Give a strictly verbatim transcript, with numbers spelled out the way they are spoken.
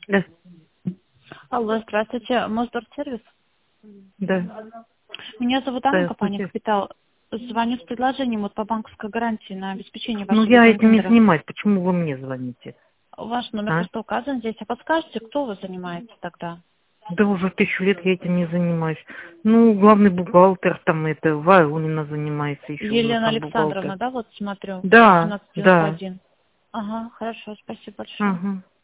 Да, Алло, здравствуйте, Мосдорсервис. да, Меня зовут Анна, компания здравствуйте. «Капитал». Звоню с предложением вот по банковской гарантии на обеспечение Ну, вашего я этим не контейнера. занимаюсь. Почему вы мне звоните? Ваш номер А? просто указан здесь. А подскажете, кто вы занимаетесь тогда? Да уже тысячу лет я этим не занимаюсь. Ну, главный бухгалтер там это, Варунина занимается, еще у нас Елена там бухгалтер. Александровна, да, вот смотрю, Да, семнадцать девяносто да. один. Ага, хорошо, спасибо большое. Ага.